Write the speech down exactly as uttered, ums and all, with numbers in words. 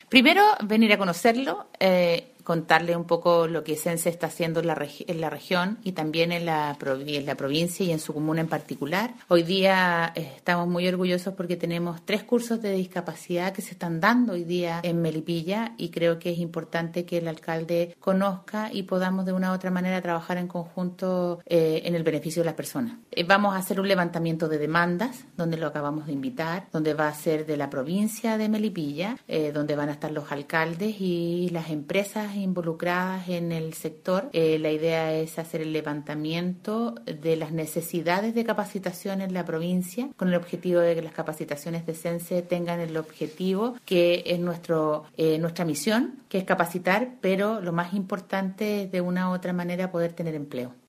Primero, venir a conocerlo, eh, contarle un poco lo que Sense está haciendo en la, regi- en la región y también en la, provi- en la provincia y en su comuna en particular. Hoy día eh, estamos muy orgullosos porque tenemos tres cursos de discapacidad que se están dando hoy día en Melipilla y creo que es importante que el alcalde conozca y podamos de una u otra manera trabajar en conjunto eh, en el beneficio de las personas. Eh, vamos a hacer un levantamiento de demandas, donde lo acabamos de invitar, donde va a ser de la provincia de Melipilla, eh, donde van a estar los alcaldes y las empresas involucradas en el sector. Eh, la idea es hacer el levantamiento de las necesidades de capacitación en la provincia, con el objetivo de que las capacitaciones de Sense tengan el objetivo que es nuestro eh, nuestra misión, que es capacitar, pero lo más importante es de una u otra manera poder tener empleo.